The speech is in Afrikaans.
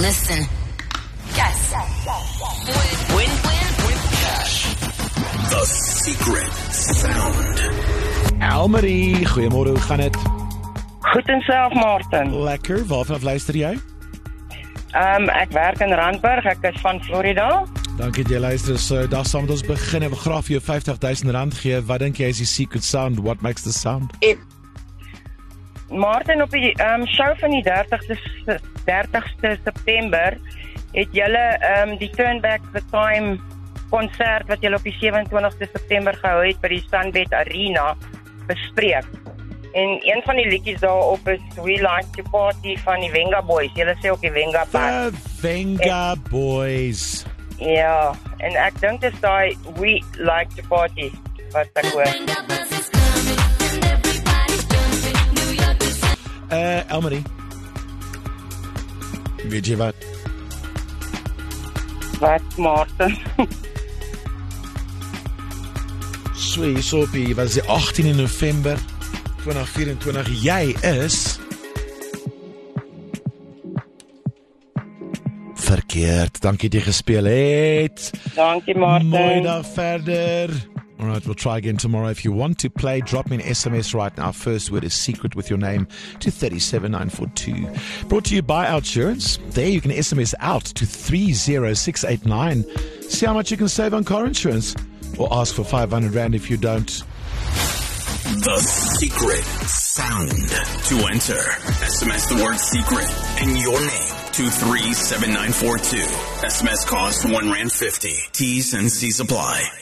Listen. Yes. Win cash. The secret sound. Elmarie, goeiemôre, hoe gaan dit? Goed en self, Martin. Lekker, waarvan luister jy? Ek werk in Randburg, ek is van Florida. Dankie dat jy luister. So, daar saam met ons begin en we graag vir jou R50,000 gee. Wat dink jy is die secret sound? What makes the sound? Martin, op die show van die 30ste September het julle die Turn Back the Time konsert wat julle op die 27ste September gehou het by die Sunbet Arena bespreek. En een van die liedjies daarop is We Like to Party van die Venga Boys. Julle sê ook die Venga Band. The Venga Boys. Ja, en ek dink dit is daai We Like to Party wat ek hoor. Elmarie. Weet jy wat? Wat, Martin? So, hierso op die, was die 18 November 2024. Jy is verkeerd. Dankie dat jy gespeel het. Dankie, Martin. Mooi dag verder. All right, we'll try again tomorrow. If you want to play, drop me an SMS right now. First word is secret with your name to 37942. Brought to you by Outsurance. There you can SMS out to 30689. See how much you can save on car insurance. Or ask for 500 Rand if you don't. The secret sound. To enter, SMS the word secret and your name to 37942. SMS cost R1.50. T's and C's apply.